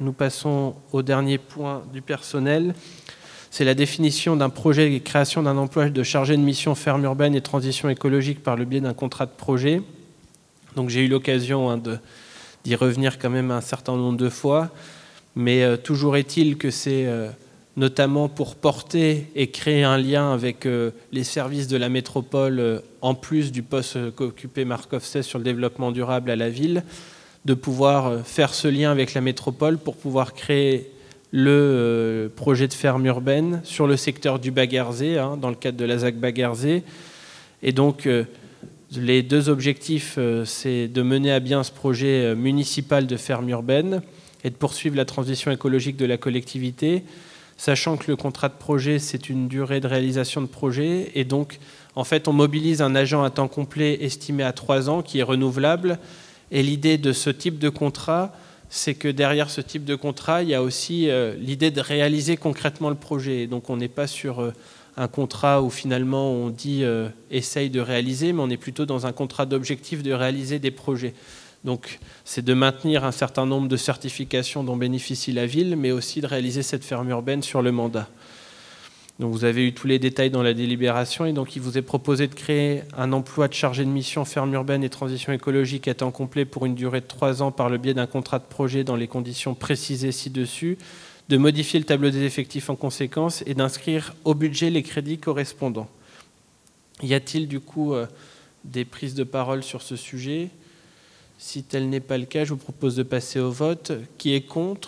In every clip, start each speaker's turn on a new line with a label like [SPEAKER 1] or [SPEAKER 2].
[SPEAKER 1] nous passons au dernier point du personnel. C'est la définition d'un projet et création d'un emploi de chargé de mission ferme urbaine et transition écologique par le biais d'un contrat de projet. Donc j'ai eu l'occasion d'y revenir quand même un certain nombre de fois, mais toujours est-il que c'est notamment pour porter et créer un lien avec les services de la métropole, en plus du poste qu'occupait Marc Offset sur le développement durable à la ville, de pouvoir faire ce lien avec la métropole pour pouvoir créer le projet de ferme urbaine sur le secteur du Bas-Garzée, dans le cadre de la ZAC Bas-Garzée. Et donc, les deux objectifs, c'est de mener à bien ce projet municipal de ferme urbaine et de poursuivre la transition écologique de la collectivité, sachant que le contrat de projet, c'est une durée de réalisation de projet. Et donc, en fait, on mobilise un agent à temps complet estimé à 3 ans qui est renouvelable. Et l'idée de ce type de contrat, c'est que derrière ce type de contrat, il y a aussi l'idée de réaliser concrètement le projet. Donc, on n'est pas sur un contrat où finalement on dit essaye de réaliser, mais on est plutôt dans un contrat d'objectif de réaliser des projets. Donc, c'est de maintenir un certain nombre de certifications dont bénéficie la ville, mais aussi de réaliser cette ferme urbaine sur le mandat. Donc, vous avez eu tous les détails dans la délibération, et donc il vous est proposé de créer un emploi de chargé de mission ferme urbaine et transition écologique à temps complet pour une durée de 3 ans par le biais d'un contrat de projet dans les conditions précisées ci-dessus, de modifier le tableau des effectifs en conséquence et d'inscrire au budget les crédits correspondants. Y a-t-il du coup des prises de parole sur ce sujet ? Si tel n'est pas le cas, je vous propose de passer au vote. Qui est contre ?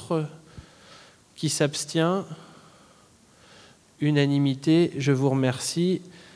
[SPEAKER 1] Qui s'abstient ? Unanimité, je vous remercie.